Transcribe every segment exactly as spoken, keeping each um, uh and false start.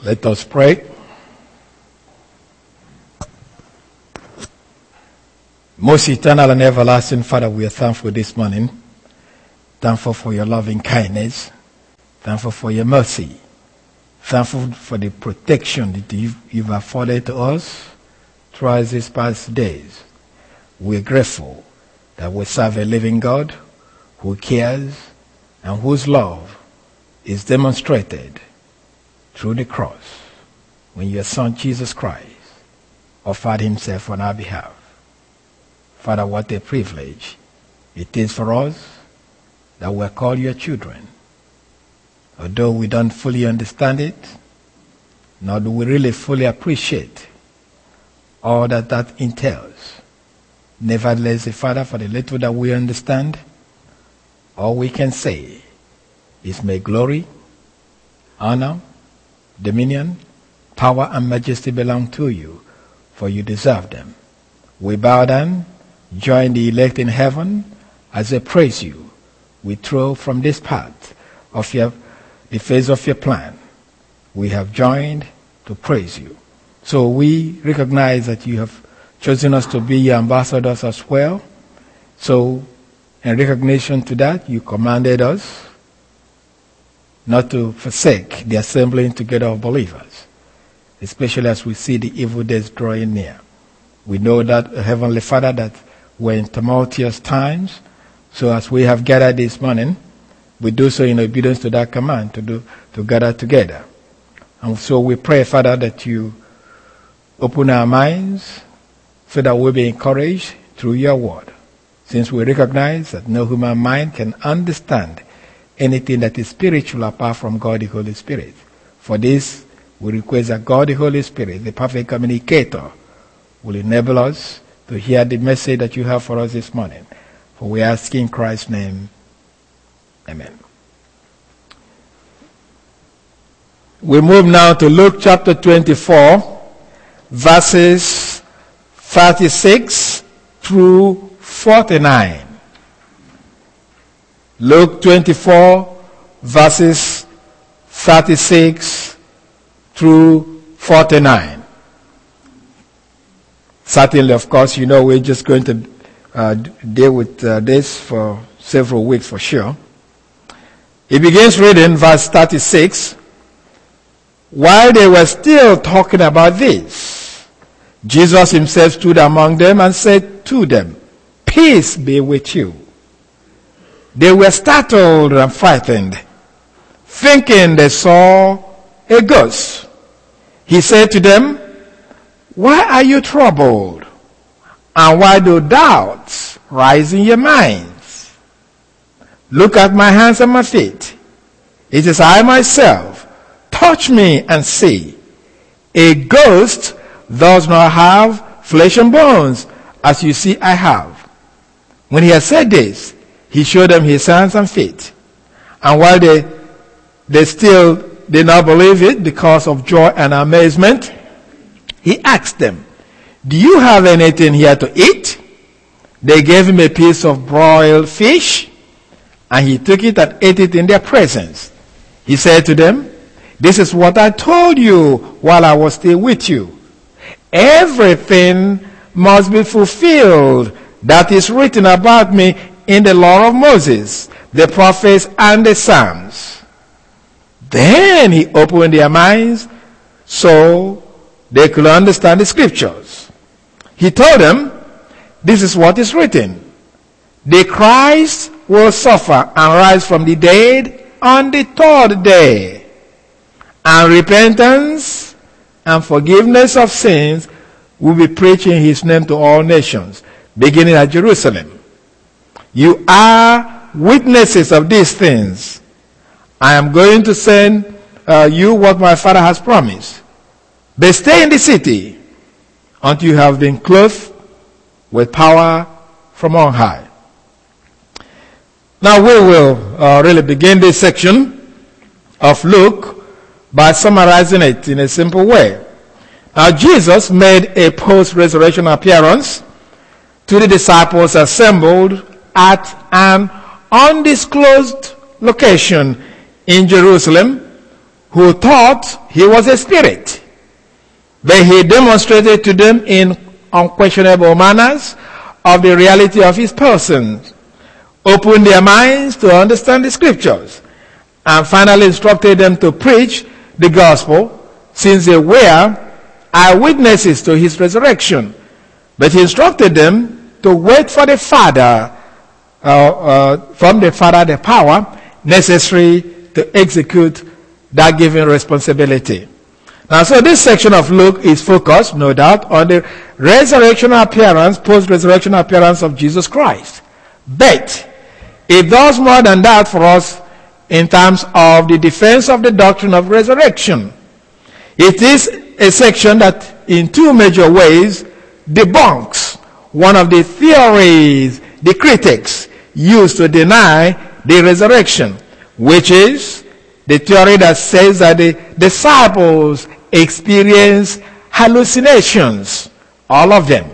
Let us pray. Most eternal and everlasting Father, we are thankful this morning. Thankful for your loving kindness. Thankful for your mercy. Thankful for the protection that you've, you've afforded to us throughout these past days. We're grateful that we serve a living God who cares and whose love is demonstrated through the cross when your Son Jesus Christ offered himself on our behalf. Father, what a privilege it is for us that we're called your children. Although we don't fully understand it, nor do we really fully appreciate all that that entails. Nevertheless, Father, for the little that we understand, all we can say is may glory, honor, dominion, power, and majesty belong to you, for you deserve them. We bow down, join the elect in heaven as they praise you. We throw from this part of your, the face of your plan. We have joined to praise you. So we recognize that you have chosen us to be your ambassadors as well. So in recognition to that, you commanded us not to forsake the assembling together of believers, especially as we see the evil days drawing near. We know that, Heavenly Father, that we're in tumultuous times. So as we have gathered this morning, we do so in obedience to that command to do to gather together. And so we pray, Father, that you open our minds so that we'll be encouraged through your word. Since we recognize that no human mind can understand anything that is spiritual apart from God the Holy Spirit. For this, we request that God the Holy Spirit, the perfect communicator, will enable us to hear the message that you have for us this morning. For we ask in Christ's name, amen. We move now to Luke chapter twenty-four, verses thirty-six through forty-nine. Luke twenty-four, verses thirty-six through forty-nine. Certainly, of course, you know we're just going to uh, deal with uh, this for several weeks for sure. He begins reading verse thirty-six. While they were still talking about this, Jesus himself stood among them and said to them, "Peace be with you." They were startled and frightened, thinking they saw a ghost. He said to them, "Why are you troubled? And why do doubts rise in your minds? Look at my hands and my feet. It is I myself. Touch me and see. A ghost does not have flesh and bones, as you see I have." When he had said this, he showed them his hands and feet. And while they, they still did not believe it because of joy and amazement, he asked them, "Do you have anything here to eat?" They gave him a piece of broiled fish, and he took it and ate it in their presence. He said to them, "This is what I told you while I was still with you. Everything must be fulfilled that is written about me in the law of Moses, the prophets, and the Psalms." Then he opened their minds so they could understand the scriptures. He told them, "This is what is written. The Christ will suffer and rise from the dead on the third day. And repentance and forgiveness of sins will be preached in his name to all nations, beginning at Jerusalem. You are witnesses of these things. I am going to send uh, you what my Father has promised. But stay in the city until you have been clothed with power from on high." Now we will uh, really begin this section of Luke by summarizing it in a simple way. Now Jesus made a post-resurrection appearance to the disciples assembled at an undisclosed location in Jerusalem, who thought he was a spirit. But he demonstrated to them in unquestionable manners of the reality of his person, opened their minds to understand the scriptures, and finally instructed them to preach the gospel, since they were eyewitnesses to his resurrection. But he instructed them to wait for the Father, uh, uh, from the Father the power necessary to execute that given responsibility. Now, so this section of Luke is focused, no doubt, on the resurrection appearance, post-resurrection appearance of Jesus Christ. But it does more than that for us in terms of the defense of the doctrine of resurrection. It is a section that in two major ways debunks one of the theories the critics use to deny the resurrection, which is the theory that says that the disciples experience hallucinations, all of them.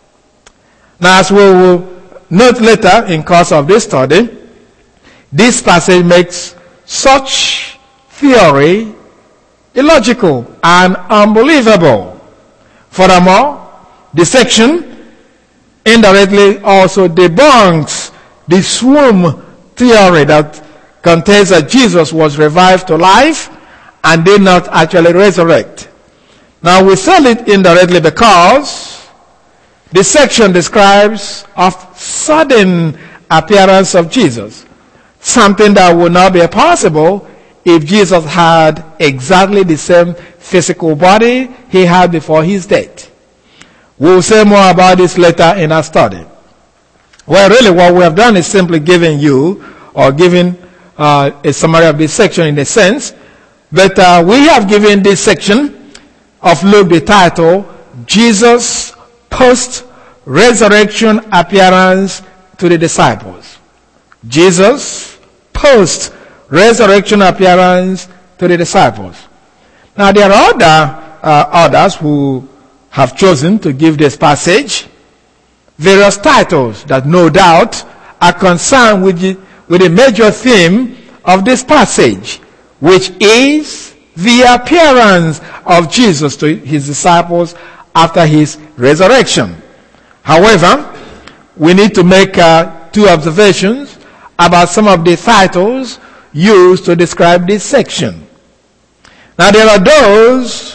Now, as we will note later in course of this study, this passage makes such theory illogical and unbelievable. Furthermore, the section indirectly also debunks the swoon theory that contains that Jesus was revived to life and did not actually resurrect. Now, we say it indirectly because the section describes a sudden appearance of Jesus, something that would not be possible if Jesus had exactly the same physical body he had before his death. We'll say more about this later in our study. Well, really what we have done is simply giving you, or giving uh, a summary of this section in a sense, but uh, we have given this section of Luke the title, Jesus Post-Resurrection Appearance to the Disciples. Jesus Post-Resurrection Appearance to the Disciples. Now, there are other uh, others who have chosen to give this passage various titles that no doubt are concerned with the, with the major theme of this passage, which is the appearance of Jesus to his disciples after his resurrection. However, we need to make uh, two observations about some of the titles used to describe this section. Now, there are those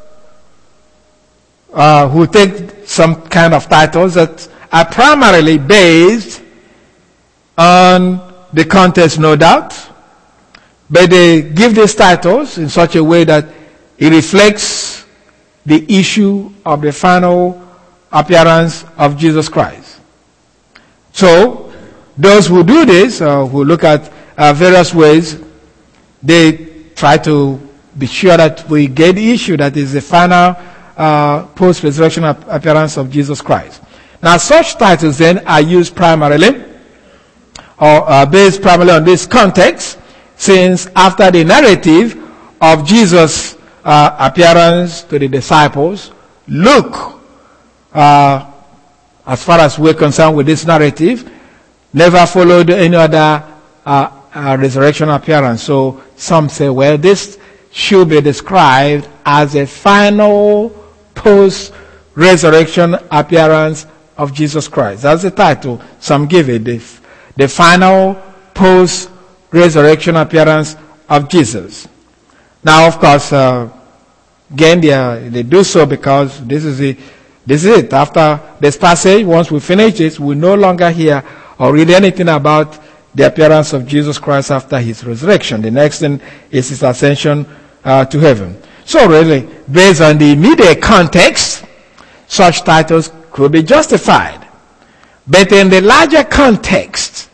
uh, who take some kind of titles that are primarily based on the context, no doubt, but they give these titles in such a way that it reflects the issue of the final appearance of Jesus Christ. So, those who do this, uh, who look at uh, various ways, they try to be sure that we get the issue that is the final uh, post-resurrection ap- appearance of Jesus Christ. Now, such titles then are used primarily, or uh, based primarily on this context, since after the narrative of Jesus' uh, appearance to the disciples, Luke, uh, as far as we're concerned with this narrative, never followed any other uh, uh, resurrection appearance. So some say, well, this should be described as a final post-resurrection appearance of Jesus Christ. That's the title some give it, the, the final post-resurrection appearance of Jesus. Now, of course, uh, again, they, are, they do so because this is, the, this is it. After this passage, once we finish this, we no longer hear or read anything about the appearance of Jesus Christ after his resurrection. The next thing is his ascension uh, to heaven. So really, based on the immediate context, such titles could be justified. But in the larger context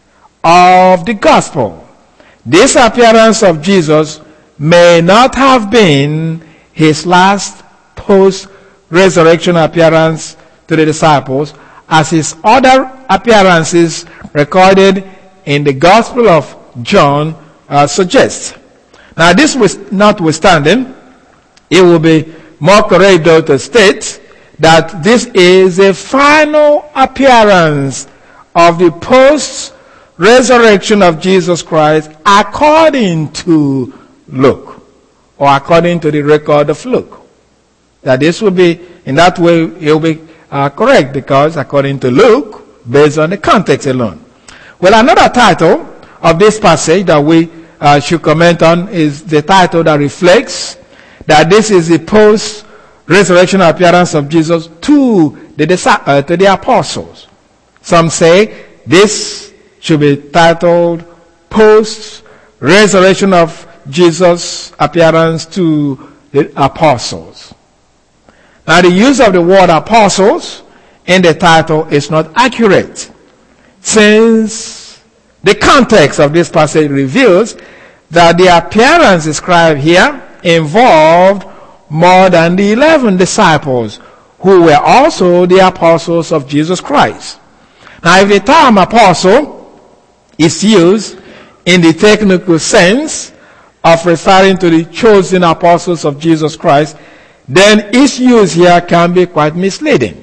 of the gospel, this appearance of Jesus may not have been his last post-resurrection appearance to the disciples, as his other appearances recorded in the Gospel of John uh, suggest. Now, this was notwithstanding, it will be more correct though to state that this is a final appearance of the post-resurrection of Jesus Christ according to Luke. or according to the record of Luke. That this will be, in that way, it will be uh, correct, because according to Luke, based on the context alone. Well, another title of this passage that we uh, should comment on is the title that reflects that this is the post-resurrection appearance of Jesus to the, uh, to the apostles. Some say this should be titled post-resurrection of Jesus' appearance to the apostles. Now, the use of the word apostles in the title is not accurate, since the context of this passage reveals that the appearance described here involved more than the eleven disciples who were also the apostles of Jesus Christ. Now, if the term apostle is used in the technical sense of referring to the chosen apostles of Jesus Christ, then its use here can be quite misleading.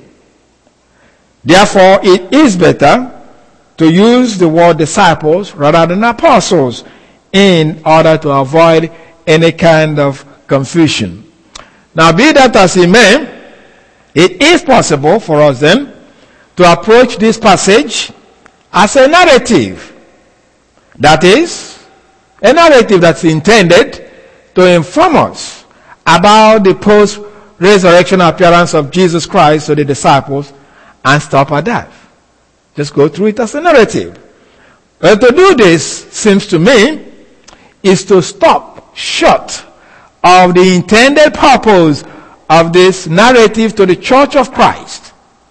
Therefore, it is better to use the word disciples rather than apostles in order to avoid any kind of confusion. Now, be that as it may, it is possible for us then to approach this passage as a narrative. That is, a narrative that's intended to inform us about the post-resurrection appearance of Jesus Christ to the disciples, and stop at that. Just go through it as a narrative. But to do this, seems to me, is to stop short of the intended purpose of this narrative to the Church of Christ.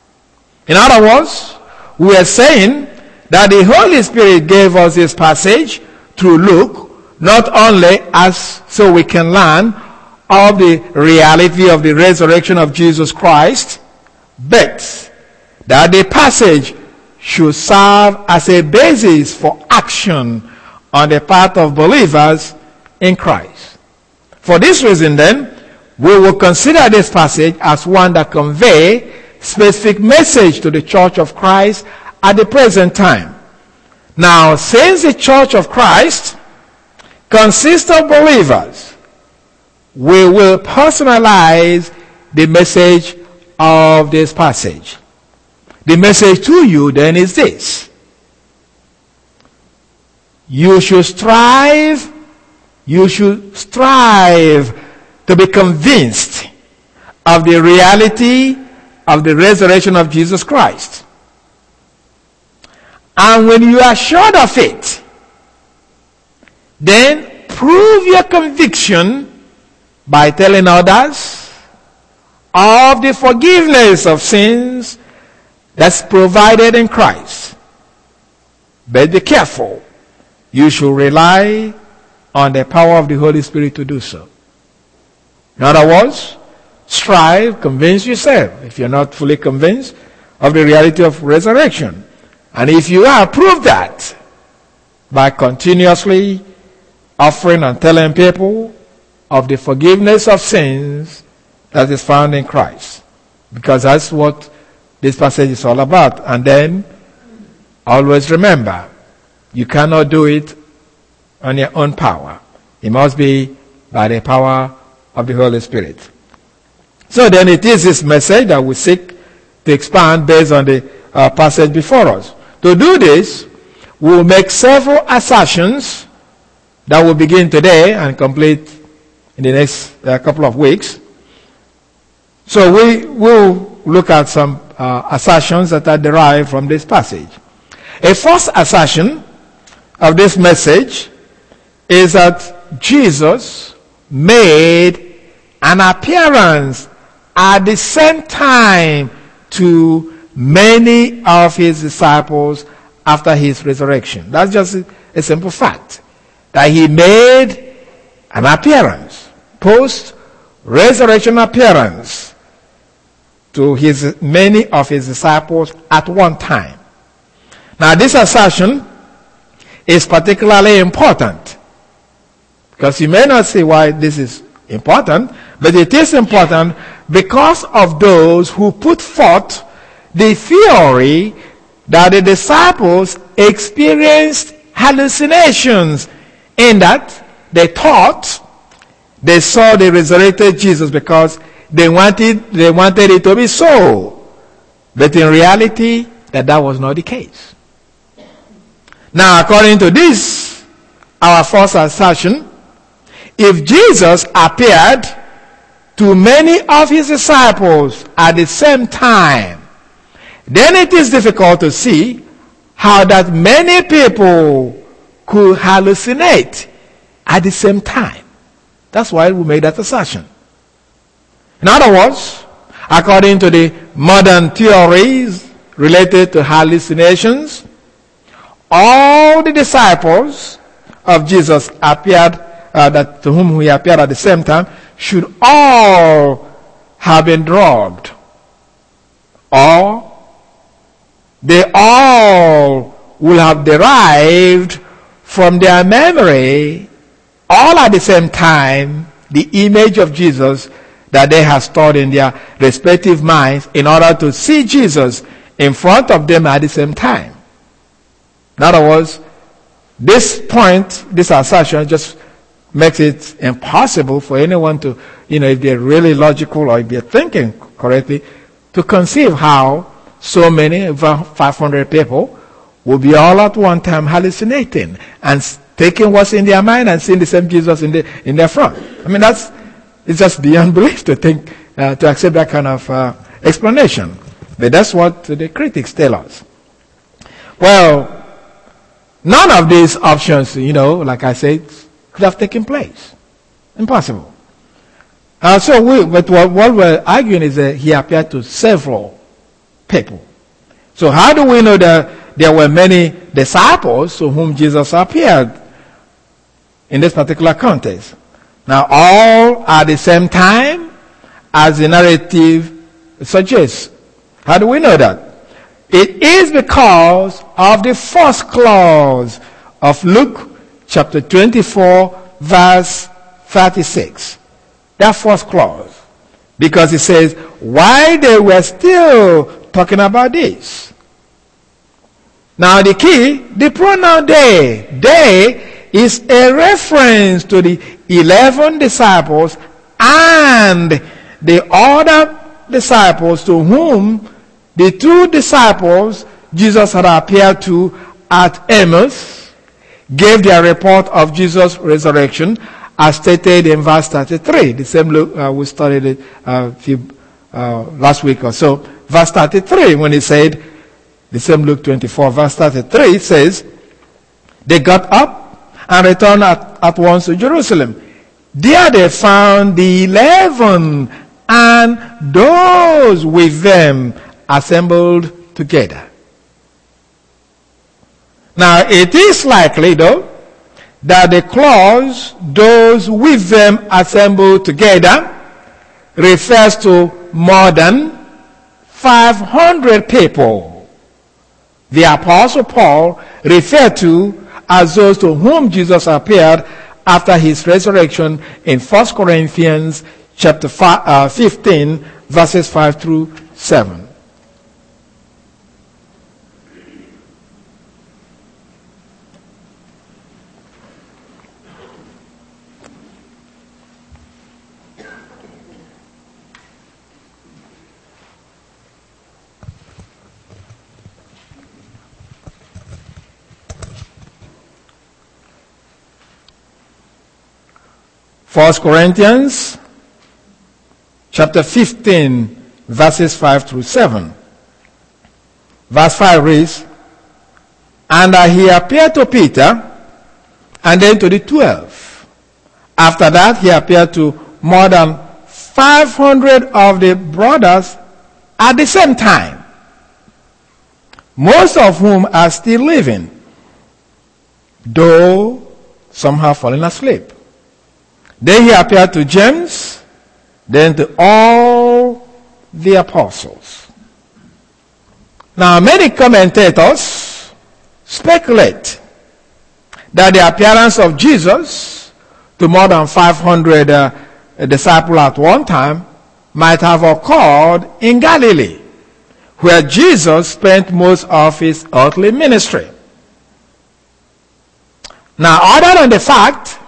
In other words, we are saying that the Holy Spirit gave us this passage through Luke, not only as so we can learn of the reality of the resurrection of Jesus Christ, but that the passage should serve as a basis for action on the part of believers in Christ. For this reason then, we will consider this passage as one that conveys specific message to the Church of Christ at the present time. Now, since the Church of Christ consists of believers, we will personalize the message of this passage. The message to you then is this: you should strive, you should strive to be convinced of the reality of the resurrection of Jesus Christ. And when you are sure of it, then prove your conviction by telling others of the forgiveness of sins that's provided in Christ. But be careful. You should rely on the power of the Holy Spirit to do so. In other words, strive, convince yourself, if you're not fully convinced, of the reality of resurrection. And if you are, prove that by continuously offering and telling people of the forgiveness of sins that is found in Christ. Because that's what this passage is all about. And then, always remember, you cannot do it on your own power. It must be by the power of the Holy Spirit. So then it is this message that we seek to expand based on the uh, passage before us. To do this, we will make several assertions that will begin today and complete in the next uh, couple of weeks. So we will look at some uh, assertions that are derived from this passage. A first assertion of this message is that Jesus made an appearance at the same time to many of his disciples after his resurrection. That's just a simple fact. That he made an appearance, post-resurrection appearance, to his many of his disciples at one time. Now this assertion is particularly important, because you may not see why this is important, but it is important because of those who put forth the theory that the disciples experienced hallucinations, in that they thought They saw the resurrected Jesus because they wanted, they wanted it to be so. But in reality, that that was not the case. Now, according to this, our first assertion, if Jesus appeared to many of his disciples at the same time, then it is difficult to see how that many people could hallucinate at the same time. That's why we made that assertion. In other words, according to the modern theories related to hallucinations, all the disciples of Jesus appeared, uh, that to whom he appeared at the same time, should all have been drugged. Or they all will have derived from their memory, all at the same time, the image of Jesus that they have stored in their respective minds in order to see Jesus in front of them at the same time. In other words, this point, this assertion just makes it impossible for anyone to, you know, if they're really logical or if they're thinking correctly, to conceive how so many, over five hundred people, will be all at one time hallucinating and taking what's in their mind and seeing the same Jesus in, the, in their front. I mean, that's, it's just beyond belief to think, uh, to accept that kind of uh, explanation. But that's what the critics tell us. Well, none of these options, you know, like I said, could have taken place. Impossible. Uh, so we, but what, what we're arguing is that he appeared to several people. So how do we know that there were many disciples to whom Jesus appeared in this particular context? Now, all at the same time, as the narrative suggests. How do we know that? It is because of the first clause of Luke chapter twenty-four, verse thirty-six. That first clause. Because it says, while they were still talking about this. Now the key, the pronoun they. They is a reference to the eleven disciples and the other disciples to whom the two disciples Jesus had appeared to at Emmaus gave their report of Jesus' resurrection as stated in verse thirty-three. The same Luke, uh, we studied it uh, few, uh, last week or so. Verse thirty-three, when he said, the same Luke twenty-four, verse thirty-three says, they got up and returned at, at once to Jerusalem. There they found the eleven and those with them assembled together. Now it is likely though that the clause those with them assembled together refers to more than five hundred people. The Apostle Paul referred to as those to whom Jesus appeared after his resurrection in First Corinthians chapter fifteen verses five through seven. First Corinthians chapter fifteen verses five through seven. Verse five reads, and uh, he appeared to Peter and then to the twelve. After that he appeared to more than five hundred of the brothers at the same time, most of whom are still living, though some have fallen asleep. Then he appeared to James, then to all the apostles. Now many commentators speculate that the appearance of Jesus to more than five hundred uh, disciples at one time might have occurred in Galilee, where Jesus spent most of his earthly ministry. Now, other than the fact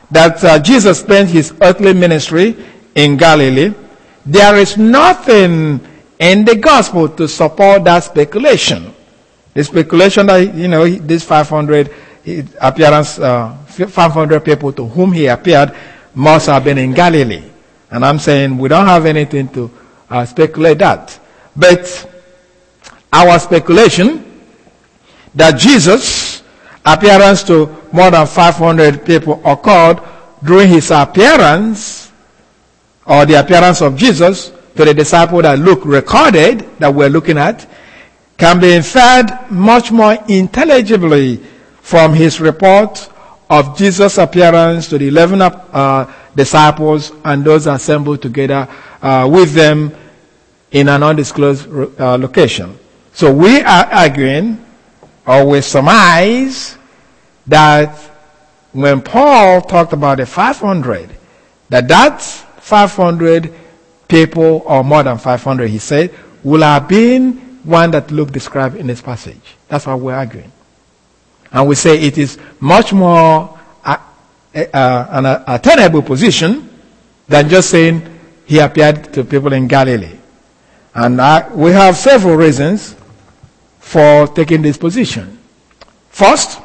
that uh, Jesus spent his earthly ministry in Galilee, there is nothing in the gospel to support that speculation. The speculation that, you know, this five hundred appearance, uh, five hundred people to whom he appeared must have been in Galilee. And I'm saying we don't have anything to uh, speculate that. But our speculation that Jesus' appearance to more than five hundred people occurred during his appearance, or the appearance of Jesus to the disciple that Luke recorded, that we're looking at, can be inferred much more intelligibly from his report of Jesus' appearance to the eleven uh, disciples and those assembled together uh, with them in an undisclosed uh, location. So we are arguing, or we surmise, that when Paul talked about the five hundred, that that five hundred people, or more than five hundred, he said, will have been one that Luke described in this passage. That's why we're arguing. And we say it is much more uh, uh, an attainable position than just saying he appeared to people in Galilee. And uh, we have several reasons for taking this position. First,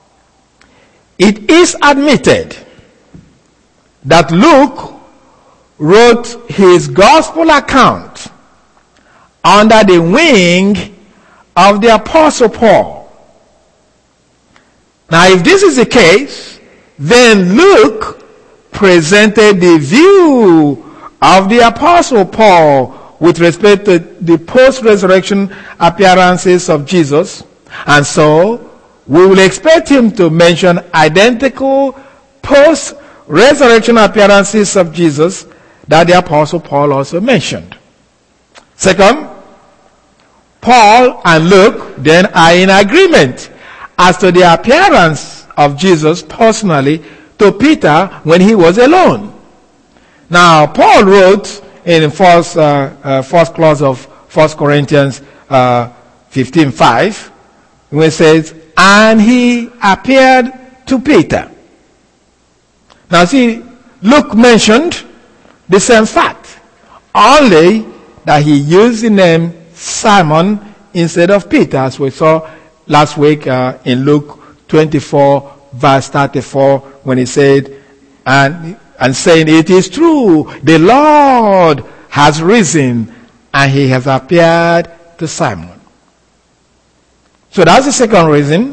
it is admitted that Luke wrote his gospel account under the wing of the Apostle Paul. Now, if this is the case, then Luke presented the view of the Apostle Paul with respect to the post-resurrection appearances of Jesus, and so we will expect him to mention identical post-resurrection appearances of Jesus that the Apostle Paul also mentioned. Second, Paul and Luke then are in agreement as to the appearance of Jesus personally to Peter when he was alone. Now, Paul wrote in the first, uh, uh, first clause of First Corinthians uh, fifteen five, where it says, and he appeared to Peter. Now see, Luke mentioned the same fact, only that he used the name Simon instead of Peter, as we saw last week uh, in Luke twenty-four verse thirty-four, when he said, and, and saying, it is true, the Lord has risen, and he has appeared to Simon. So that's the second reason.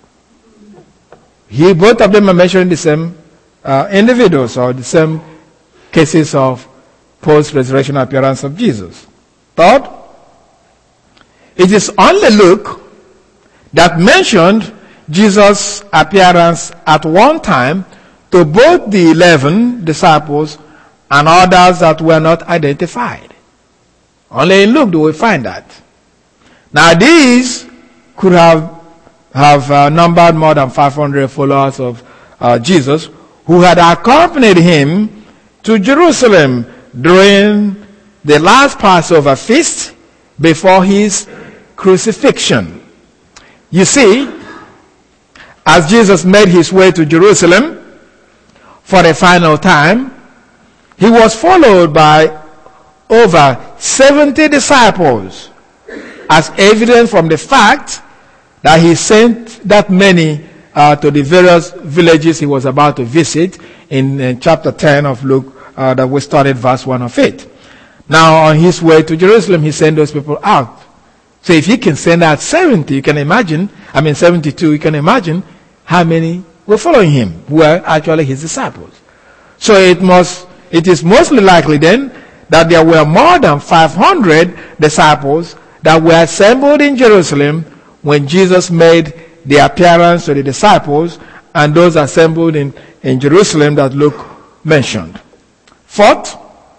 He, both of them are mentioning the same uh, individuals, or the same cases of post-resurrection appearance of Jesus. Third, it is only Luke that mentioned Jesus' appearance at one time to both the eleven disciples and others that were not identified. Only in Luke do we find that. Now these could have, have uh, numbered more than five hundred followers of uh, Jesus who had accompanied him to Jerusalem during the last Passover feast before his crucifixion. You see, as Jesus made his way to Jerusalem for the final time, he was followed by over seventy disciples, as evident from the fact that he sent that many uh, to the various villages he was about to visit in, in chapter ten of Luke uh, that we started verse one of it. Now on his way to Jerusalem, he sent those people out. So if he can send out seventy, you can imagine, I mean seventy-two, you can imagine how many were following him, who were actually his disciples. So it must, it is mostly likely then that there were more than five hundred disciples that were assembled in Jerusalem when Jesus made the appearance to the disciples and those assembled in, in Jerusalem that Luke mentioned. Fourth,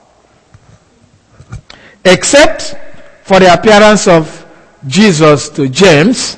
except for the appearance of Jesus to James,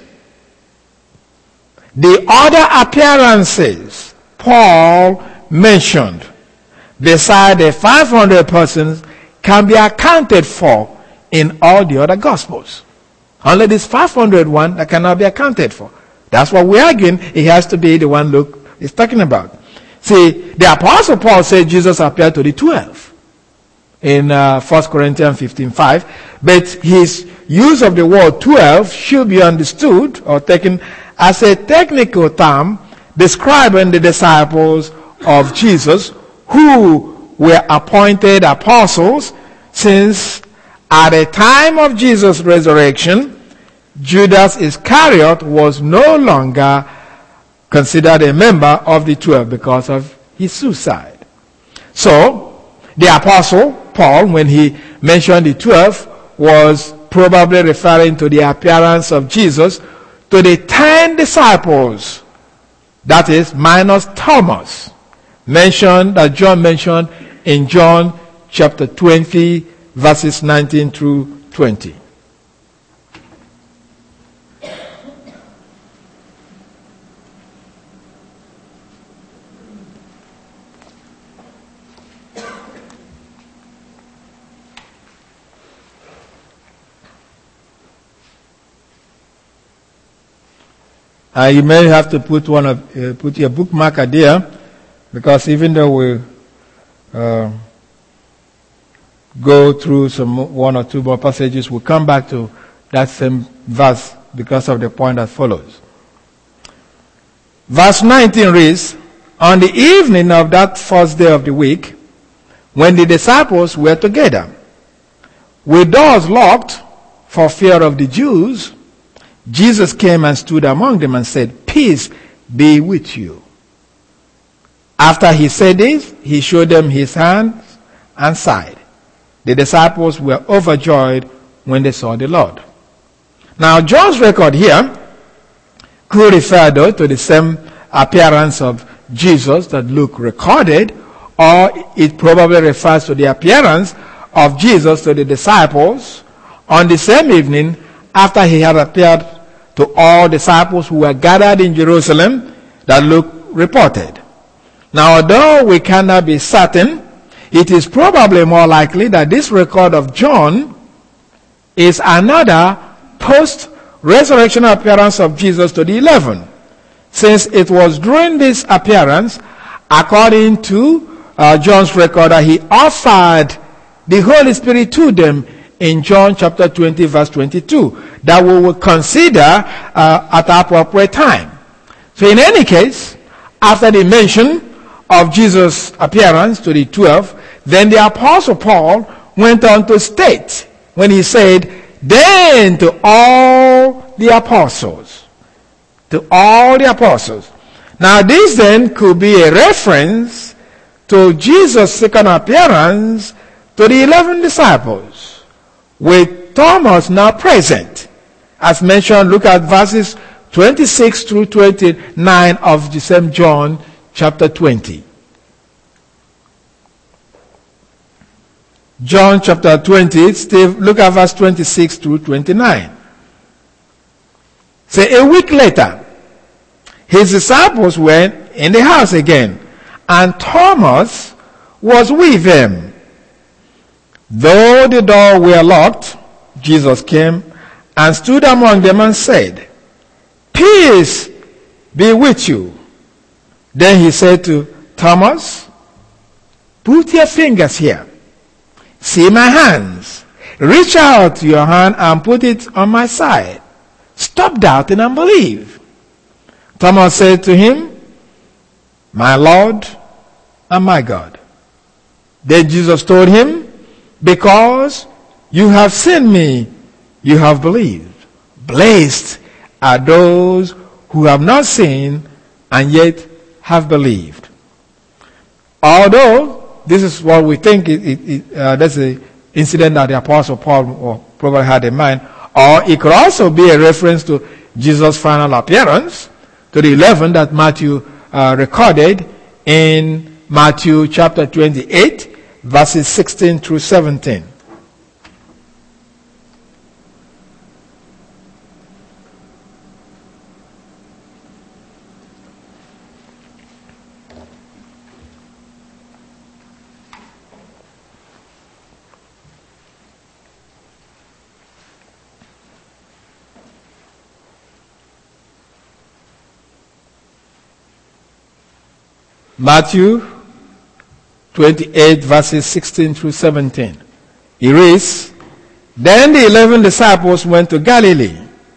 the other appearances Paul mentioned beside the five hundred persons can be accounted for in all the other Gospels. Only this five hundred one that cannot be accounted for. That's what we're arguing. It has to be the one Luke is talking about. See, the Apostle Paul said Jesus appeared to the twelve in uh, First Corinthians fifteen five, but his use of the word twelve should be understood or taken as a technical term describing the disciples of Jesus who were appointed apostles, since at the time of Jesus' resurrection, Judas Iscariot was no longer considered a member of the twelve because of his suicide. So, the Apostle Paul, when he mentioned the twelve, was probably referring to the appearance of Jesus to the ten disciples, that is, minus Thomas, mentioned, that John mentioned in John chapter twenty, verses nineteen through twenty. Uh, you may have to put one of, uh, put your bookmarker there, because even though we uh, go through some one or two more passages, we'll come back to that same verse because of the point that follows. Verse nineteen reads, "On the evening of that first day of the week, when the disciples were together, with doors locked for fear of the Jews, Jesus came and stood among them and said, 'Peace be with you.' After he said this, he showed them his hands and side. The disciples were overjoyed when they saw the Lord." Now, John's record here could refer though to the same appearance of Jesus that Luke recorded, or it probably refers to the appearance of Jesus to the disciples on the same evening after he had appeared to all disciples who were gathered in Jerusalem that Luke reported. Now, although we cannot be certain, it is probably more likely that this record of John is another post-resurrection appearance of Jesus to the eleven, since it was during this appearance, according to uh, John's record, that he offered the Holy Spirit to them in John chapter twenty, verse twenty-two, that we will consider uh, at the appropriate time. So in any case, after the mention of Jesus' appearance to the twelve, then the Apostle Paul went on to state, when he said, "Then to all the apostles," to all the apostles. Now this then could be a reference to Jesus' second appearance to the eleven disciples, with Thomas now present. As mentioned, look at verses twenty-six through twenty-nine of the same John chapter twenty. John chapter twenty, Steve, look at verse twenty-six through twenty-nine. Say, a week later, his disciples were in the house again, and Thomas was with them. Though the door were locked, Jesus came and stood among them and said, "Peace be with you." Then he said to Thomas, "Put your fingers here. See my hands. Reach out your hand and put it on my side. Stop doubting and believe." Thomas said to him, "My Lord and my God." Then Jesus told him, "Because you have seen me, you have believed. Blessed are those who have not seen and yet have believed." Although this is what we think, it, it, it, uh, that's the incident that the Apostle Paul probably had in mind, or it could also be a reference to Jesus' final appearance to the eleven that Matthew uh, recorded in Matthew chapter twenty-eight, verses sixteen through seventeen. Matthew twenty-eight, verses sixteen through seventeen. It reads, "Then the eleven disciples went to Galilee,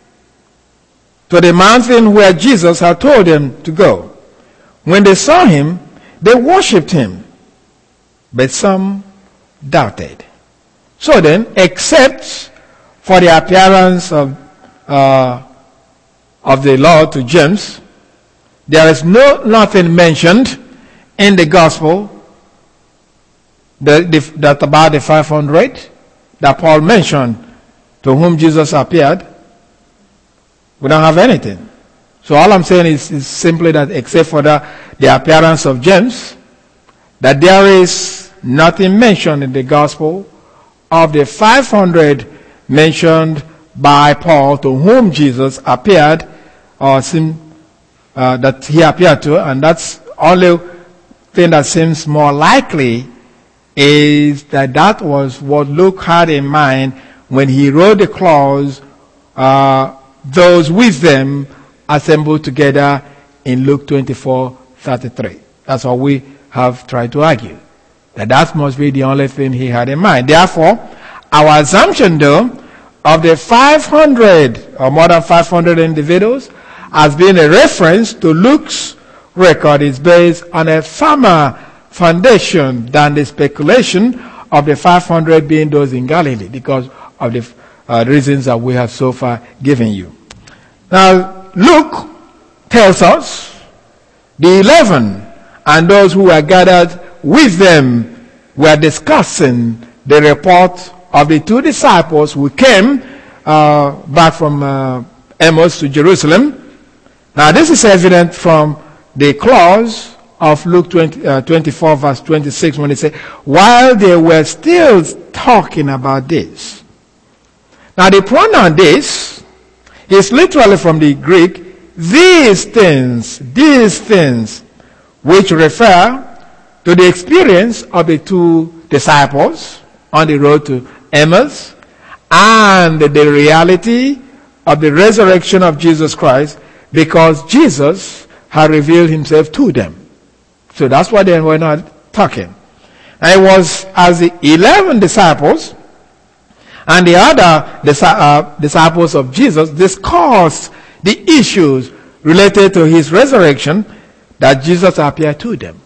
to the mountain where Jesus had told them to go. When they saw him, they worshipped him, but some doubted. So then, except for the appearance of uh, of the Lord to James, there is no nothing mentioned in the gospel that, that about the five hundred that Paul mentioned to whom Jesus appeared. We don't have anything. So all I'm saying is, is simply that except for the, the appearance of James, that there is nothing mentioned in the gospel of the five hundred mentioned by Paul to whom Jesus appeared, or seemed, uh, that he appeared to, and that's only thing that seems more likely is that that was what Luke had in mind when he wrote the clause, uh, those with them assembled together in Luke twenty-four thirty-three. That's what we have tried to argue. That that must be the only thing he had in mind. Therefore, our assumption though of the five hundred or more than five hundred individuals as being a reference to Luke's record is based on a firmer foundation than the speculation of the five hundred being those in Galilee, because of the uh, reasons that we have so far given you. Now, Luke tells us the eleven and those who were gathered with them were discussing the report of the two disciples who came uh, back from uh, Emmaus to Jerusalem. Now, this is evident from the clause of Luke twenty, uh, twenty-four, verse twenty-six, when it says, while they were still talking about this. Now, the pronoun this is literally from the Greek, these things, these things, which refer to the experience of the two disciples on the road to Emmaus and the reality of the resurrection of Jesus Christ, because Jesus had revealed himself to them. So that's why they were not talking. And it was as the eleven disciples and the other uh, disciples of Jesus discussed the issues related to his resurrection that Jesus appeared to them.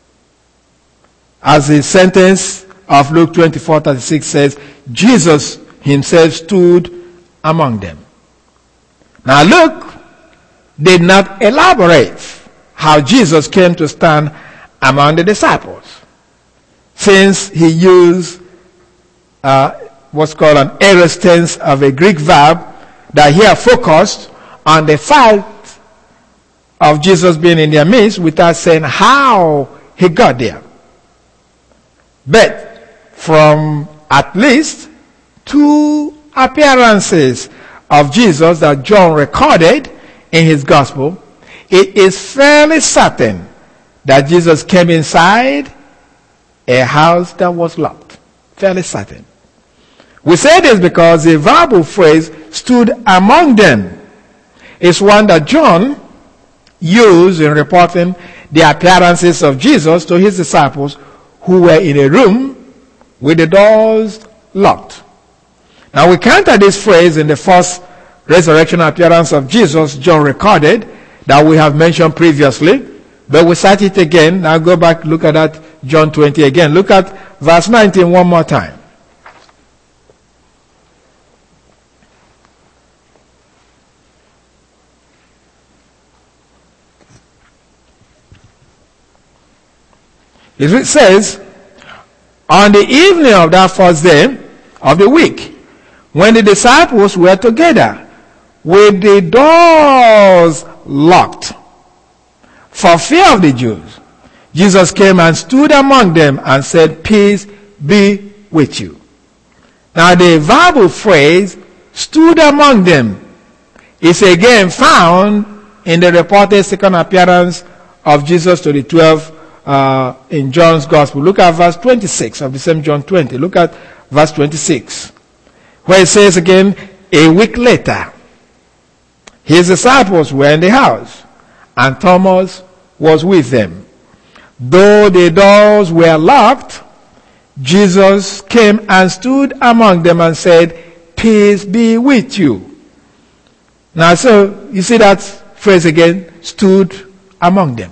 As the sentence of Luke twenty-four thirty-six says, Jesus himself stood among them. Now Luke did not elaborate how Jesus came to stand among the disciples, since he used uh, what's called an aorist tense of a Greek verb that here focused on the fact of Jesus being in their midst without saying how he got there. But from at least two appearances of Jesus that John recorded in his gospel, it is fairly certain that Jesus came inside a house that was locked. Fairly certain. We say this because the verbal phrase stood among them is one that John used in reporting the appearances of Jesus to his disciples who were in a room with the doors locked. Now we counter this phrase in the first resurrection appearance of Jesus John recorded that we have mentioned previously, but we cite it again. Now go back, look at that John twenty again. Look at verse nineteen one more time. It says, on the evening of that first day of the week, when the disciples were together with the doors locked for fear of the Jews, Jesus came and stood among them and said, peace be with you. Now the verbal phrase, stood among them, is again found in the reported second appearance of Jesus to the twelve uh, in John's Gospel. Look at verse twenty-six of the same John twenty. Look at verse twenty-six, where it says again, a week later, his disciples were in the house, and Thomas was with them. though the doors were locked, Jesus came and stood among them and said, "Peace be with you." Now, so you see that phrase again, stood among them.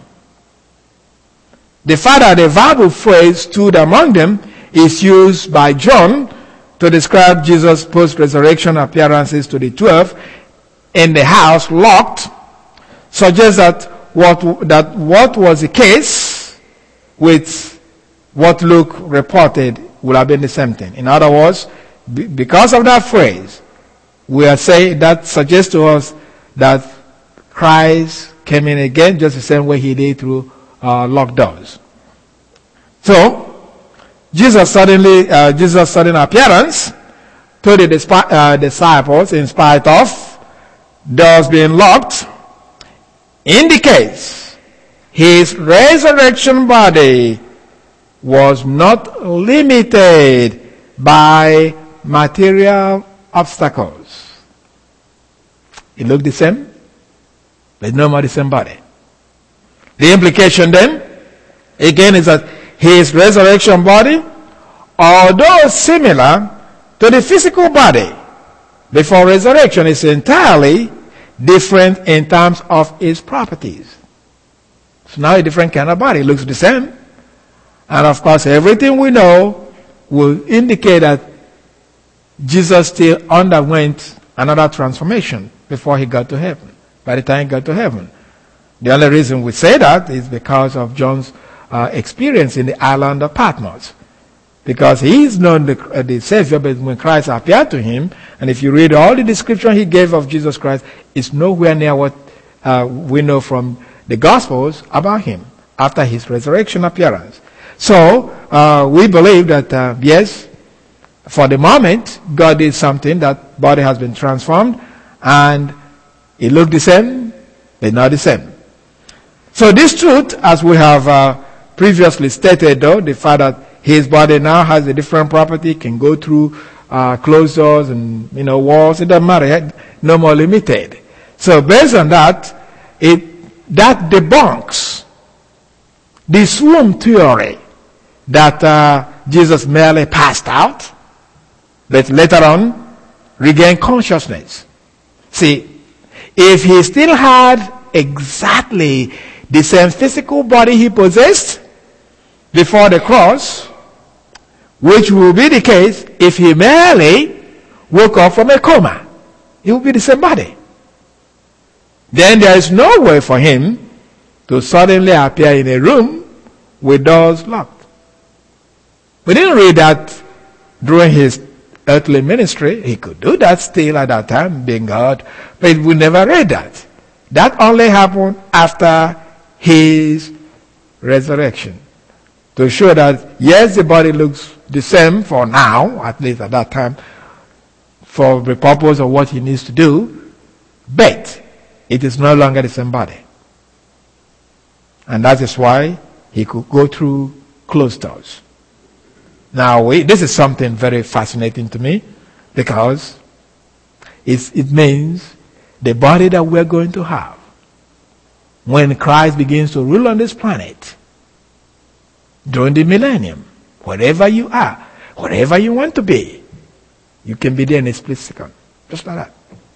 The fact that the verbal phrase stood among them is used by John to describe Jesus' post-resurrection appearances to the twelve in the house locked, suggests that what, that what was the case with what Luke reported would have been the same thing. In other words, b- because of that phrase, we are saying that suggests to us that Christ came in again just the same way he did through uh, locked doors. So, Jesus suddenly, uh, Jesus' sudden appearance to the disp- uh, disciples, in spite of doors being locked, indicates his resurrection body was not limited by material obstacles. It looked the same, but no more the same body. The implication then, again, is that his resurrection body, although similar to the physical body before resurrection, is entirely different in terms of its properties. It's now a different kind of body. It looks the same. And of course, everything we know will indicate that Jesus still underwent another transformation before he got to heaven, by the time he got to heaven. The only reason we say that is because of John's uh, experience in the island of Patmos. Because he's known the, uh, the Savior, but when Christ appeared to him, and if you read all the description he gave of Jesus Christ, it's nowhere near what uh, we know from the Gospels about him after his resurrection appearance. So, uh, we believe that, uh, yes, for the moment, God did something, that body has been transformed, and it looked the same, but not the same. So this truth, as we have uh, previously stated, though, the fact that his body now has a different property, can go through uh, closed doors and, you know, walls, it doesn't matter, no more limited. So based on that, it that debunks the swoon theory that uh, Jesus merely passed out, but later on regained consciousness. See, if he still had exactly the same physical body he possessed before the cross, which will be the case if he merely woke up from a coma, it will be the same body. Then there is no way for him to suddenly appear in a room with doors locked. We didn't read that during his earthly ministry. He could do that still at that time, being God, but we never read that. That only happened after his resurrection. To show that, yes, the body looks the same for now, at least at that time, for the purpose of what he needs to do, but it is no longer the same body. And that is why he could go through closed doors. Now, we, this is something very fascinating to me, because it's, it means the body that we're going to have when Christ begins to rule on this planet during the millennium, wherever you are, wherever you want to be, you can be there in a split second. Just like that.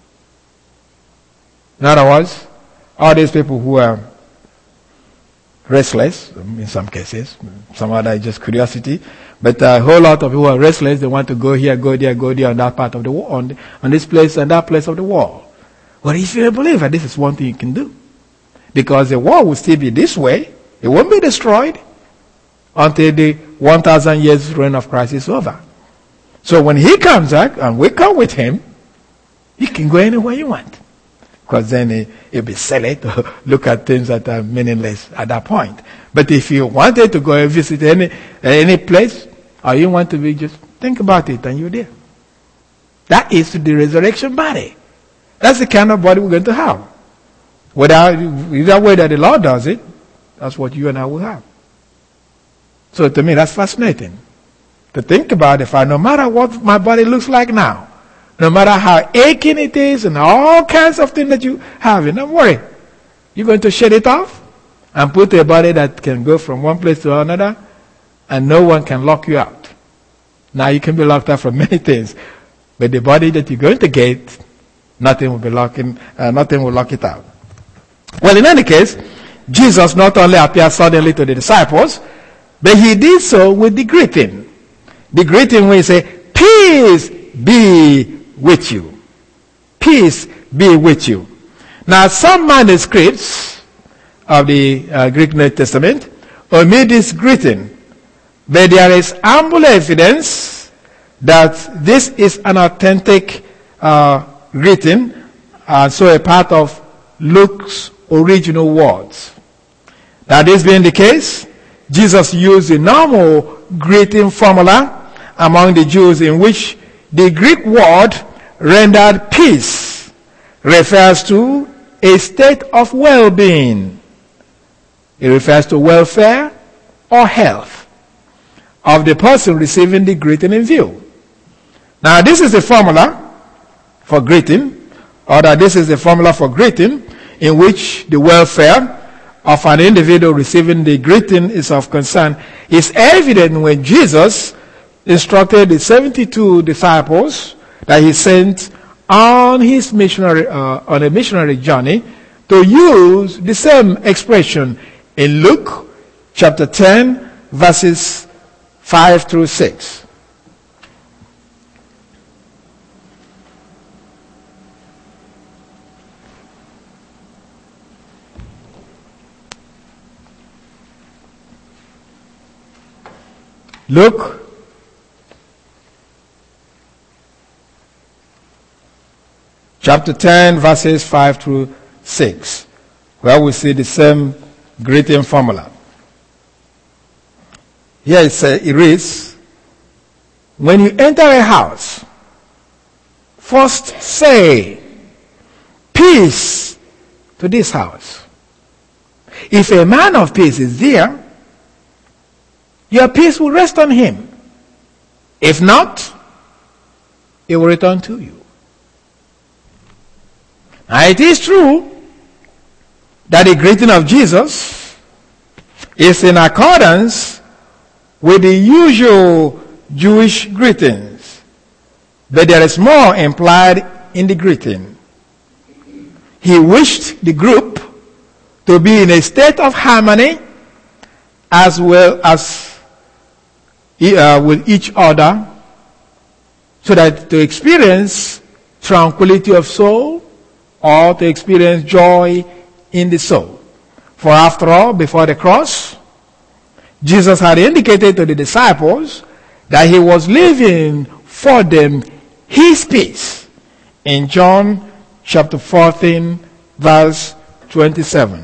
In other words, all these people who are restless, in some cases, some other just curiosity, but a whole lot of people are restless. They want to go here, go there, go there on that part of the world, on, the, on this place and that place of the world. Well, if you're a believer, this is one thing you can do. Because the world will still be this way. It won't be destroyed until the one thousand years reign of Christ is over. So when he comes back and we come with him, you can go anywhere you want. Because then it, it'll be silly to look at things that are meaningless at that point. But if you wanted to go and visit any, any place, or you want to be, just think about it and you're there. That is the resurrection body. That's the kind of body we're going to have. Without, either way that the Lord does it, that's what you and I will have. So to me, that's fascinating. To think about the fact, no matter what my body looks like now, no matter how aching it is and all kinds of things that you have, don't worry. You're going to shed it off and put a body that can go from one place to another, and no one can lock you out. Now you can be locked out from many things, but the body that you're going to get, nothing will be locking, uh, nothing will lock it out. Well, in any case, Jesus not only appeared suddenly to the disciples, but he did so with the greeting. The greeting where he said, "Peace be with you." Peace be with you. Now, some manuscripts of the uh, Greek New Testament omit this greeting, but there is ample evidence that this is an authentic uh, greeting, uh, so a part of Luke's original words. Now, this being the case, Jesus used the normal greeting formula among the Jews, in which the Greek word rendered peace refers to a state of well-being. It refers to welfare or health of the person receiving the greeting in view. Now, this is the formula for greeting, or that this is the formula for greeting in which the welfare of an individual receiving the greeting is of concern. Is evident when Jesus instructed the seventy-two disciples that he sent on his missionary uh, on a missionary journey to use the same expression in Luke chapter ten, verses five through six. Luke chapter ten, verses five through six, where we see the same greeting formula. Here it says, it reads, "When you enter a house, first say, 'Peace to this house.' If a man of peace is there, your peace will rest on him. If not, it will return to you." Now, it is true that the greeting of Jesus is in accordance with the usual Jewish greetings, but there is more implied in the greeting. He wished the group to be in a state of harmony as well as uh, with each other, so that to experience tranquility of soul or to experience joy in the soul. For after all, before the cross, Jesus had indicated to the disciples that he was leaving for them his peace in John chapter fourteen, verse twenty-seven.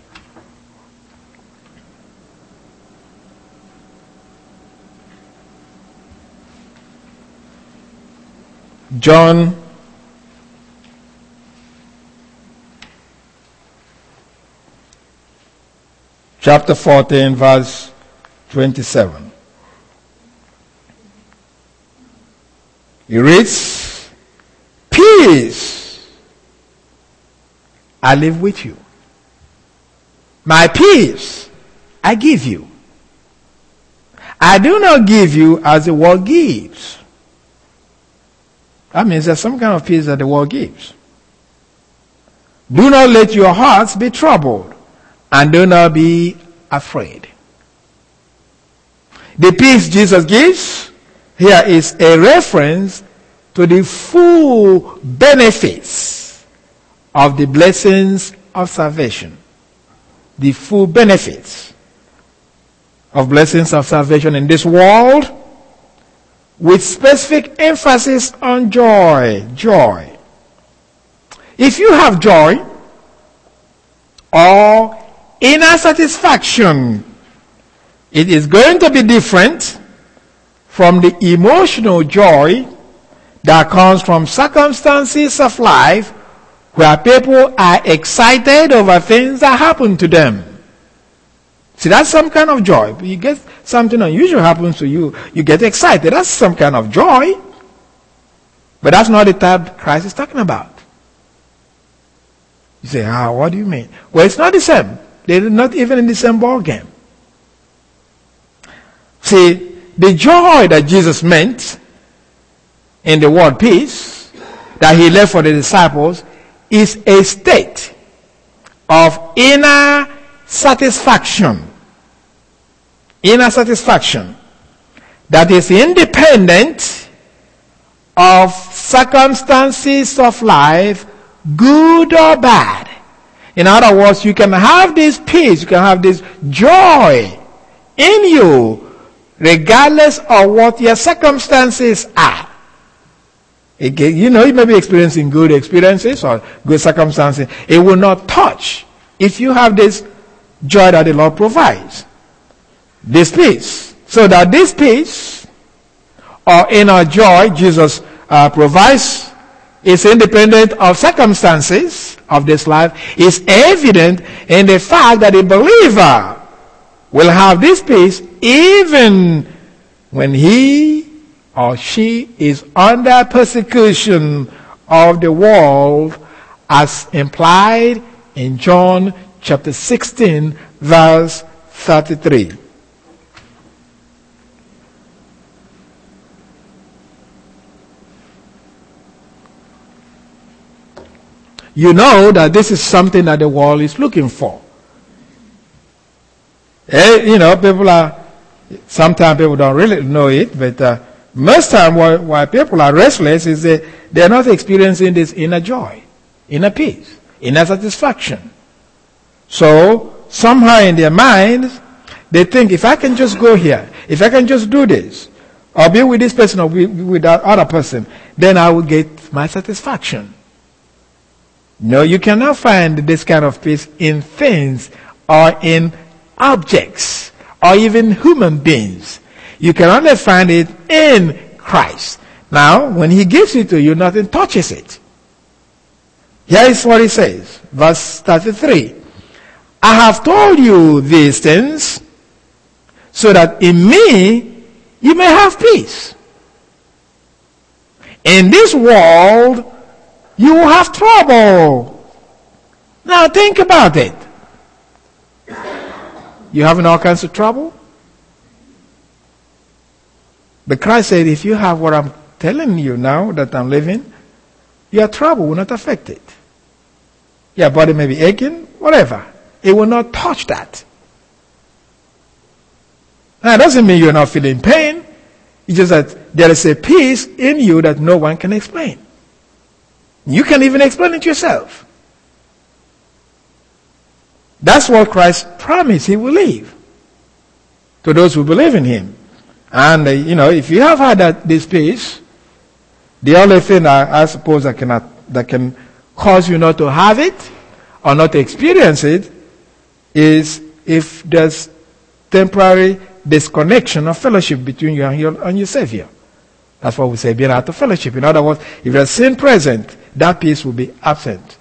John chapter fourteen, verse twenty-seven. It reads, "Peace I live with you. My peace I give you. I do not give you as the world gives." That means there's some kind of peace that the world gives. "Do not let your hearts be troubled, and do not be afraid." The peace Jesus gives here is a reference to the full benefits of the blessings of salvation. The full benefits of blessings of salvation in this world, with specific emphasis on joy. Joy. If you have joy or inner satisfaction, it is going to be different from the emotional joy that comes from circumstances of life where people are excited over things that happen to them. See, that's some kind of joy. You get something unusual happens to you, you get excited. That's some kind of joy. But that's not the type Christ is talking about. You say, ah, what do you mean? Well, it's not the same. They're not even in the same ball game. See, the joy that Jesus meant in the word peace that he left for the disciples is a state of inner satisfaction. Inner satisfaction that is independent of circumstances of life, good or bad. In other words, you can have this peace, you can have this joy in you regardless of what your circumstances are. Again, you know, you may be experiencing good experiences or good circumstances. It will not touch if you have this joy that the Lord provides. This peace. So that this peace or inner joy Jesus uh, provides is independent of circumstances of this life, is evident in the fact that the believer will have this peace even when he or she is under persecution of the world, as implied in John chapter sixteen verse thirty-three. You know that this is something that the world is looking for. Eh, you know, people are, sometimes people don't really know it, but uh, most time why, why people are restless is that they're not experiencing this inner joy, inner peace, inner satisfaction. So, somehow in their minds, they think, if I can just go here, if I can just do this, or be with this person or be with that other person, then I will get my satisfaction. No, you cannot find this kind of peace in things or in objects or even human beings. You can only find it in Christ. Now, when he gives it to you, nothing touches it. Here is what he says, verse thirty-three. I have told you these things so that in me you may have peace. In this world you will have trouble. Now think about it. You having all kinds of trouble? But Christ said, if you have what I'm telling you now that I'm living, your trouble will not affect it. Your body may be aching, whatever. It will not touch that. Now, it doesn't mean you're not feeling pain. It's just that there is a peace in you that no one can explain. You can't even explain it yourself. That's what Christ promised he will leave to those who believe in him. And, uh, you know, if you have had that, this peace, the only thing I, I suppose that, cannot, that can cause you not to have it or not to experience it is if there's temporary disconnection of fellowship between you and your, and your Savior. That's what we say, being out of fellowship. In other words, if there's sin present, that peace will be absent.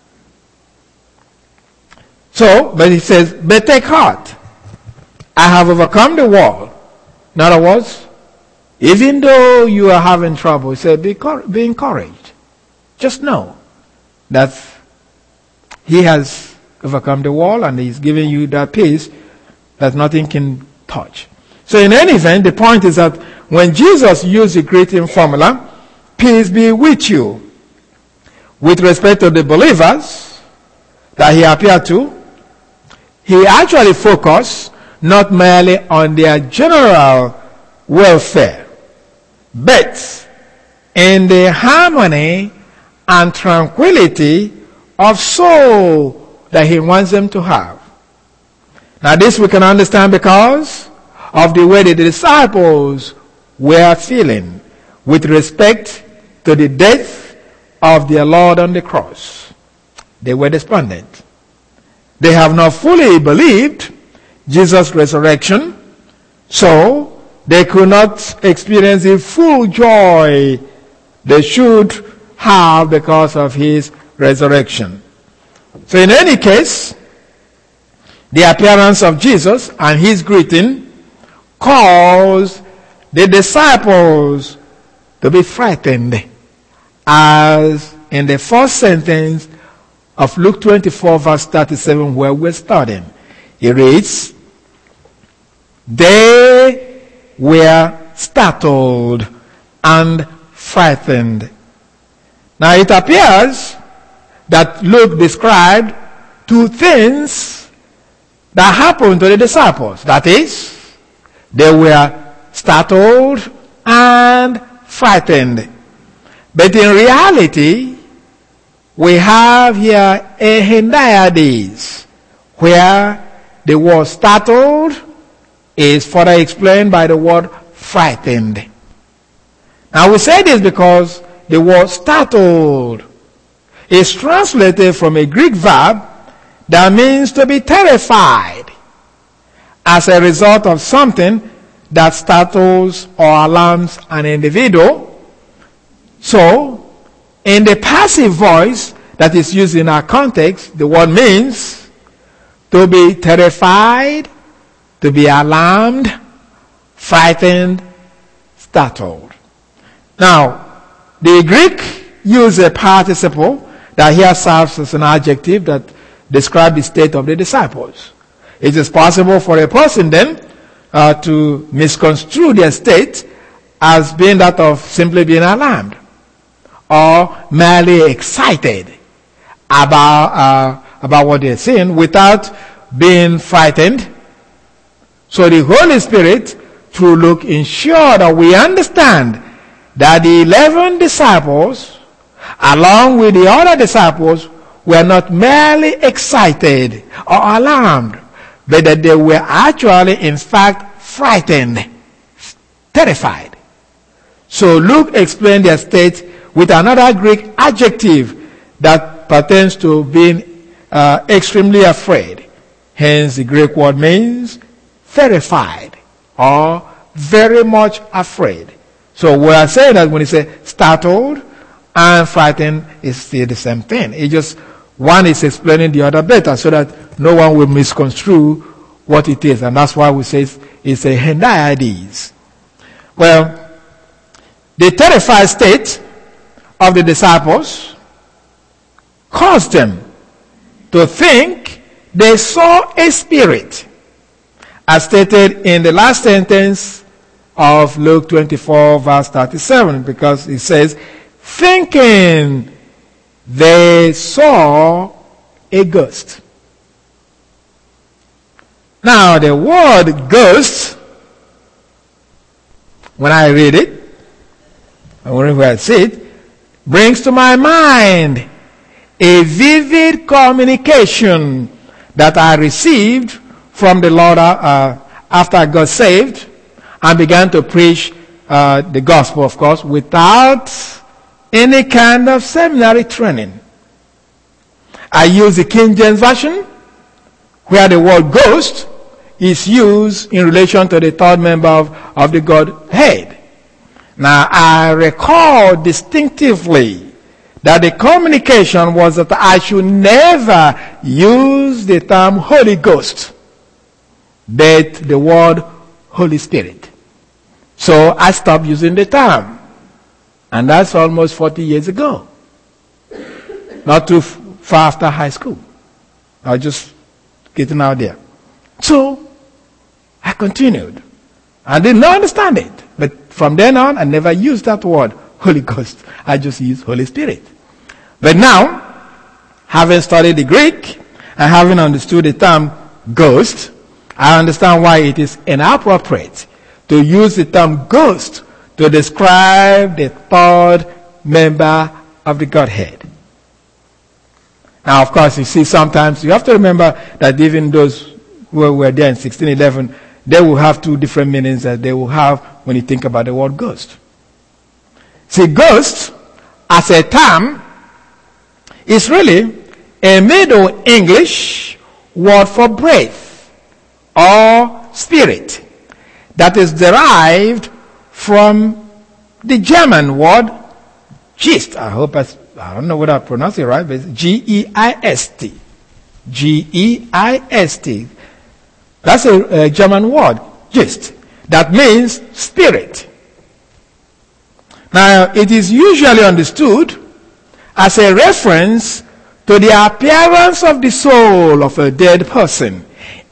So, but he says, but take heart. I have overcome the world. In other words, even though you are having trouble, he said, be, be encouraged. Just know that he has overcome the world and he's giving you that peace that nothing can touch. So in any event, the point is that when Jesus used the greeting formula, peace be with you, with respect to the believers that he appeared to, he actually focused not merely on their general welfare, but in the harmony and tranquility of soul that he wants them to have. Now this we can understand because of the way the disciples were feeling with respect to the death of their Lord on the cross. They were despondent. They have not fully believed Jesus' resurrection, so they could not experience the full joy they should have because of his resurrection. So in any case, the appearance of Jesus and his greeting caused the disciples to be frightened, as in the first sentence of Luke twenty-four verse thirty-seven where we're starting. It reads, they were startled and frightened. Now it appears that Luke described two things that happened to the disciples. That is, they were startled and frightened. But in reality, we have here a hendiadys, where the word startled is further explained by the word frightened. Now we say this because the word startled is translated from a Greek verb that means to be terrified as a result of something that startles or alarms an individual. So, in the passive voice that is used in our context, the word means to be terrified, to be alarmed, frightened, startled. Now, the Greek use a participle that here serves as an adjective that describes the state of the disciples. It is possible for a person then uh, to misconstrue their state as being that of simply being alarmed or merely excited about uh, about what they're seeing without being frightened. So the Holy Spirit, through Luke, ensure that we understand that the eleven disciples, along with the other disciples, were not merely excited or alarmed, but that they were actually, in fact, frightened, terrified. So Luke explained their state with another Greek adjective that pertains to being uh, extremely afraid. Hence, the Greek word means terrified or very much afraid. So we are saying that when you say startled and frightened, it's still the same thing. It just one is explaining the other better so that no one will misconstrue what it is. And that's why we say it's, it's a hendiadys. Well, the terrified state of the disciples caused them to think they saw a spirit, as stated in the last sentence of Luke twenty-four verse thirty-seven, because it says, thinking they saw a ghost. Now the word ghost, when I read it, and whenever I see it, brings to my mind a vivid communication that I received from the Lord uh, after I got saved and began to preach uh, the gospel, of course, without any kind of seminary training. I use the King James Version, where the word ghost is used in relation to the third member of, of the Godhead. Now, I recall distinctively that the communication was that I should never use the term Holy Ghost, but the word Holy Spirit. So I stopped using the term. And that's almost forty years ago. Not too far after high school. I was just getting out there. So I continued. I did not understand it. But from then on, I never used that word, Holy Ghost. I just used Holy Spirit. But now, having studied the Greek and having understood the term ghost, I understand why it is inappropriate to use the term ghost to describe the third member of the Godhead. Now, of course, you see, sometimes you have to remember that even those who were there in sixteen eleven, they will have two different meanings that they will have when you think about the word ghost. See, ghost, as a term, is really a Middle English word for breath or spirit that is derived from the German word Geist. I hope I, I don't know whether I pronounce it right, but it's G E I S T. G E I S T. That's a, a German word, Geist, that means spirit. Now, it is usually understood as a reference to the appearance of the soul of a dead person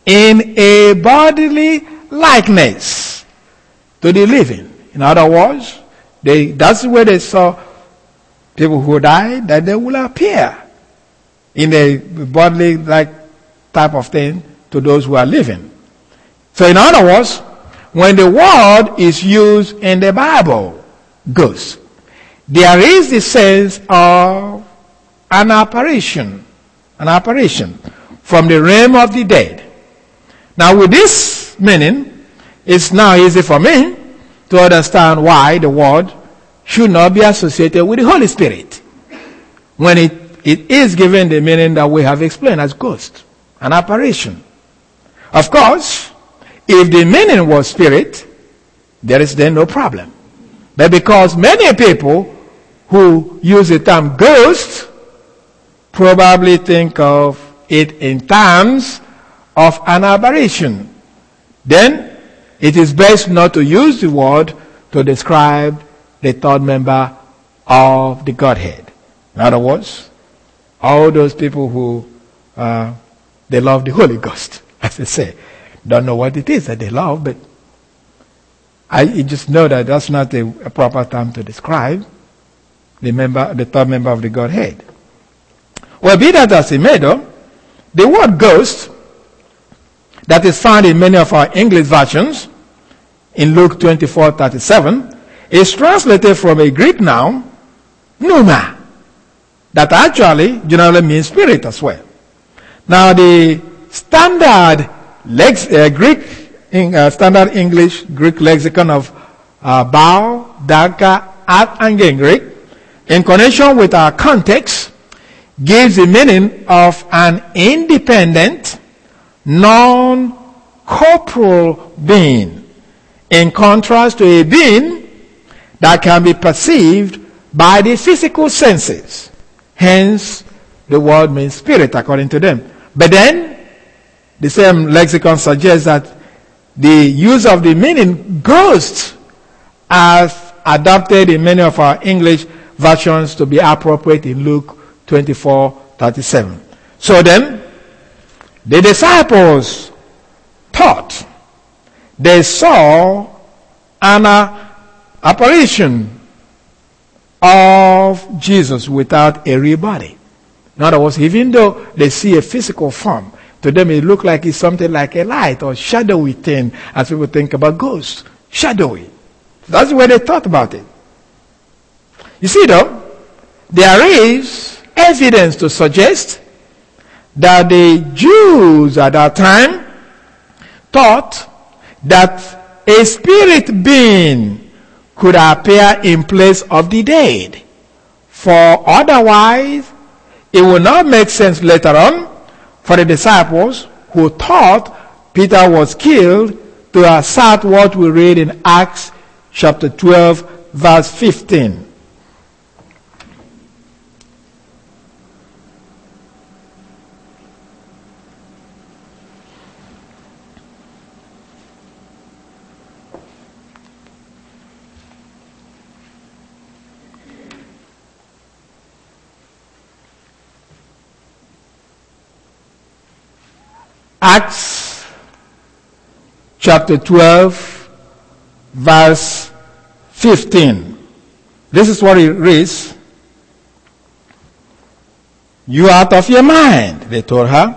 in a bodily likeness to the living. In other words, they, that's the way they saw people who died, that they will appear in a bodily like type of thing to those who are living. So in other words, when the word is used in the Bible, ghost, there is the sense of an apparition, an apparition from the realm of the dead. Now with this meaning, it's now easy for me to understand why the word should not be associated with the Holy Spirit when it, it is given the meaning that we have explained as ghost, an apparition. Of course, if the meaning was spirit, there is then no problem. But because many people who use the term ghost probably think of it in terms of an aberration, then it is best not to use the word to describe the third member of the Godhead. In other words, all those people who uh, they love the Holy Ghost, as I say, don't know what it is that they love, but I you just know that that's not a, a proper term to describe the member, the third member of the Godhead. Well, be that as it may, though, the word ghost that is found in many of our English versions in Luke twenty-four thirty-seven is translated from a Greek noun, pneuma, that actually generally means spirit as well. Now, the standard lex, uh, Greek, in, uh, standard English Greek lexicon of uh, Bao, Daka, and Gingrich, in connection with our context, gives the meaning of an independent, non-corporeal being, in contrast to a being that can be perceived by the physical senses. Hence, the word means spirit, according to them. But then, the same lexicon suggests that the use of the meaning ghost as adopted in many of our English versions to be appropriate in Luke twenty-four thirty-seven. So then, the disciples thought they saw an apparition of Jesus without a real body. In other words, even though they see a physical form, to them it looked like it's something like a light or shadowy thing, as people think about ghosts. Shadowy. That's the way they thought about it. You see though, there is evidence to suggest that the Jews at that time thought that a spirit being could appear in place of the dead. For otherwise, it would not make sense later on for the disciples who thought Peter was killed to assert what we read in Acts chapter twelve, verse fifteen. Acts chapter twelve, verse fifteen. This is what it reads. "You are out of your mind," they told her.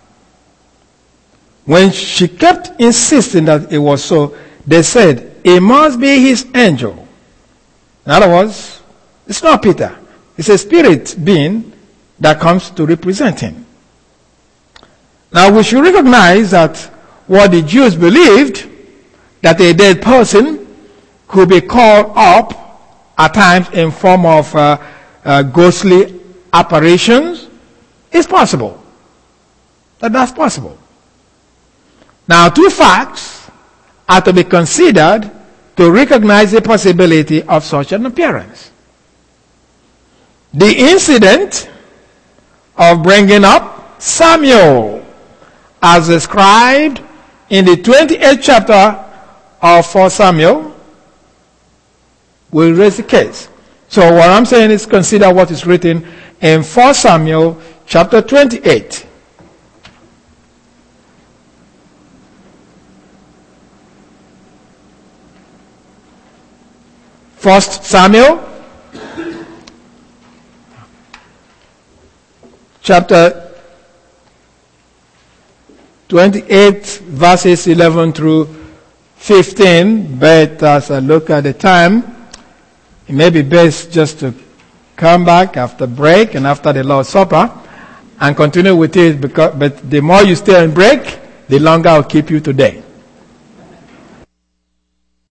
When she kept insisting that it was so, they said, "It must be his angel." In other words, it's not Peter. It's a spirit being that comes to represent him. Now we should recognize that what the Jews believed, that a dead person could be called up at times in form of uh, uh, ghostly apparitions, is possible. That that's possible. Now two facts are to be considered to recognize the possibility of such an appearance. The incident of bringing up Samuel, as described in the twenty-eighth chapter of First Samuel, will raise the case. So what I'm saying is consider what is written in First Samuel chapter twenty-eight. First Samuel chapter twenty-eight, verses eleven through fifteen. But as I look at the time, it may be best just to come back after break and after the Lord's Supper and continue with it, because, but the more you stay on break, the longer I'll keep you today.